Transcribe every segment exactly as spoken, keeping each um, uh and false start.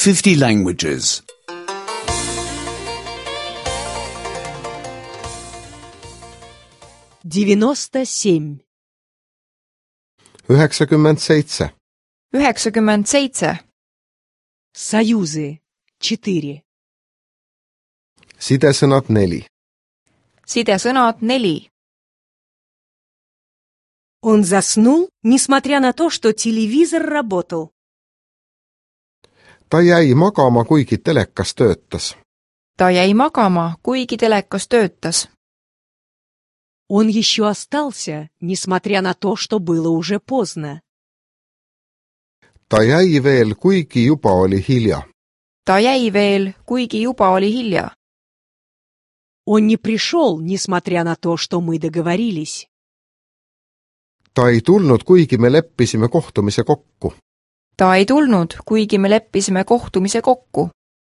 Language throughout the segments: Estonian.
fifty languages. девяносто семь. üheksakümmend seitse, üheksakümmend seitse, Союзы. четыре. sidesõnad neli. sidesõnad neli. Он заснул, несмотря на то, что телевизор работал. ta jäi magama, kuigi telekas töötas. ta jäi magama, kuigi telekas töötas. Он еще остался, несмотря на то, что было уже поздно. ta jäi veel, kuigi juba oli hilja. ta jäi veel, kuigi juba oli hilja. Он не пришел, несмотря на то, что мы договорились. ta ei tulnud, kuigi me leppisime kohtumise kokku. ta ei tulnud, kuigi me leppisime kohtumise kokku.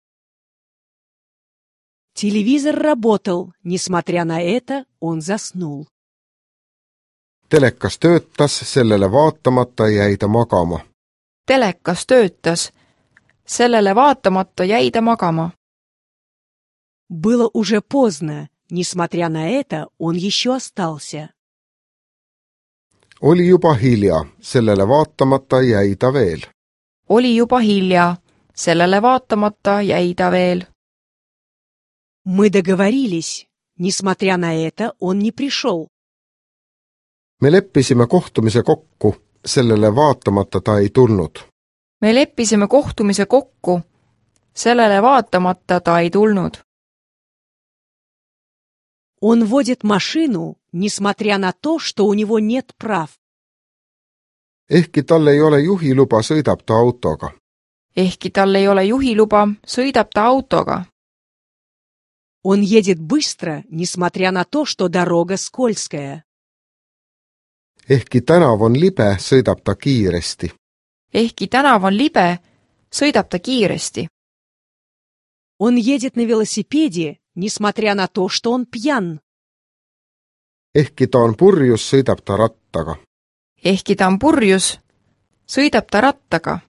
Телевизор работал, несмотря на это, он заснул. telekas töötas, sellele vaatamata jäi ta magama. telekas töötas, sellele vaatamata jäi ta magama. Было уже поздно, несмотря на это, он еще остался. oli juba hilja, sellele vaatamata jäi ta veel. oli juba hilja, sellele vaatamata jäi ta veel. Мы договорились, несмотря на это, он не пришел. me leppisime kohtumise kokku, sellele vaatamata ta ei tulnud. me leppisime kohtumise kokku, sellele vaatamata ta ei tulnud. Он водит машину, несмотря на то, что у него нет прав. ehkki tal ei ole juhiluba, sõidab ta autoga. ehkki tal ei ole juhiluba, sõidab ta autoga. Он едет быстро, несмотря на то, что дорога скользкая. ehkki tänav on libe, sõidab ta kiiresti. ehkki tänav on libe, sõidab ta kiiresti. Он едет на велосипеде, несмотря на то, что он пьян. ehkki ta on purjus, sõidab ta rattaga. ehkki ta on purjus, sõidab ta rattaga.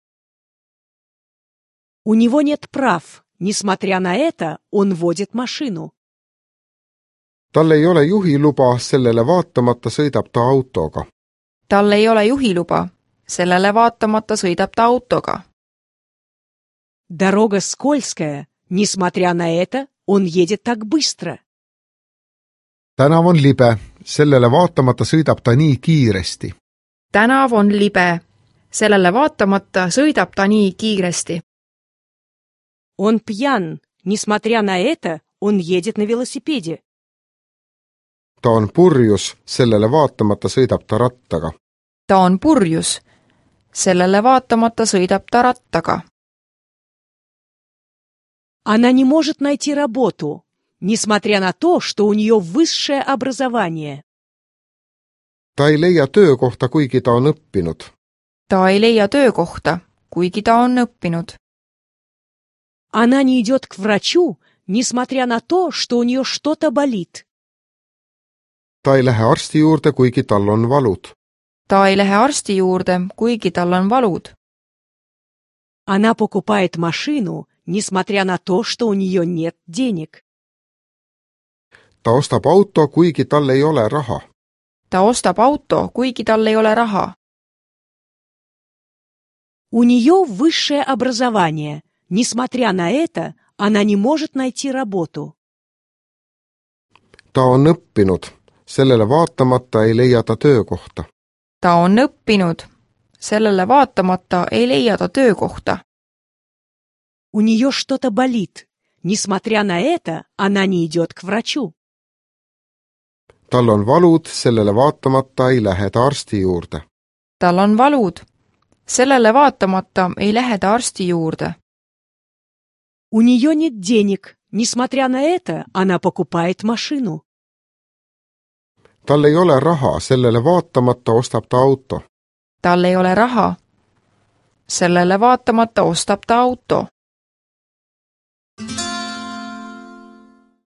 У него нет прав, несмотря на это, он водит машину. tal ei ole juhiluba, sellele vaatamata sõidab ta autoga. tal ei ole juhiluba, sellele vaatamata sõidab ta autoga. Дорога скользкая, несмотря на это, он едет так быстро. tänav on libe, sellele vaatamata sõidab ta nii kiiresti. tänav on libe, sellele vaatamata sõidab ta nii kiiresti. Он пьян, несмотря на это, он едет на велосипеде. ta on purjus, sellele vaatamata sõidab ta rattaga. ta on purjus, sellele vaatamata sõidab ta rattaga. Она не может найти работу, несмотря на то, что у нее высшее образование. ta ei leia töökohta, kuigi ta on õppinud. ta ei leia töökohta, kuigi ta on õppinud. Она не идет к врачу, несмотря на то, что у нее что-то болит. ta ei lähe arsti juurde, kuigi tal on valud. ta ei lähe arsti juurde, kuigi tal on valud. Она покупает машину, несмотря на то, что у нее нет денег. ta ostab auto, kuigi tal ei ole raha. ta ostab auto, kuigi tal ei ole raha. У нее высшее образование. Несмотря на это, она не может найти работу. ta on õppinud, sellele vaatamata ei leia ta töökohta. ta on õppinud, sellele vaatamata ei leia ta töökohta. У нее что-то болит. Несмотря на это, она не идет к врачу. tal on valud, sellele vaatamata ei lähe ta arsti juurde. tal on valud, sellele vaatamata ei lähe ta arsti juurde. У нее нет денег. Несмотря на это, она покупает машину. tal ei ole raha, sellele vaatamata ostab ta auto. tal ei ole raha, sellele vaatamata ostab ta auto.